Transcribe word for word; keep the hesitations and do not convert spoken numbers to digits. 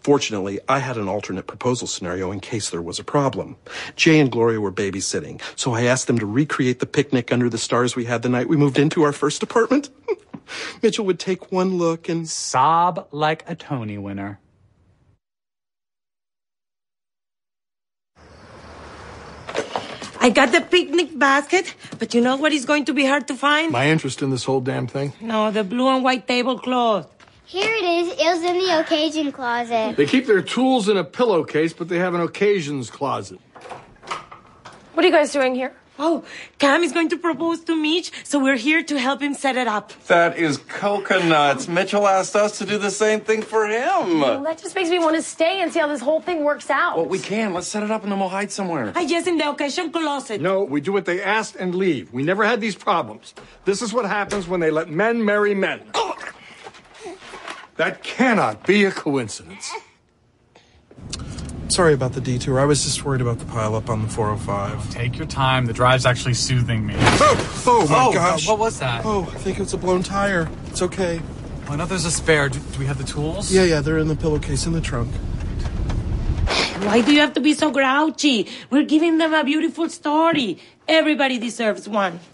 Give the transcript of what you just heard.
Fortunately, I had an alternate proposal scenario in case there was a problem. Jay and Gloria were babysitting, so I asked them to recreate the picnic under the stars we had the night we moved into our first apartment. Mitchell would take one look and sob like a Tony winner. I got the picnic basket, but you know what is going to be hard to find? My interest in this whole damn thing? No, the blue and white tablecloth. Here it is. It was in the occasion closet. They keep their tools in a pillowcase, but they have an occasions closet. What are you guys doing here? Oh, Cam is going to propose to Mitch, so we're here to help him set it up. That is coconuts. Mitchell asked us to do the same thing for him. Well, that just makes me want to stay and see how this whole thing works out. Well, we can. Let's set it up and then we'll hide somewhere. I guess in the occasion closet. No, we do what they asked and leave. We never had these problems. This is what happens when they let men marry men. That cannot be a coincidence. Sorry about the detour. I was just worried about the pileup on the four oh five. Take your time. The drive's actually soothing me. Oh, oh my oh, gosh. What was that? Oh, I think it's a blown tire. It's okay. I know there's a spare. Do, do we have the tools? Yeah, yeah, they're in the pillowcase in the trunk. Why do you have to be so grouchy? We're giving them a beautiful story. Everybody deserves one.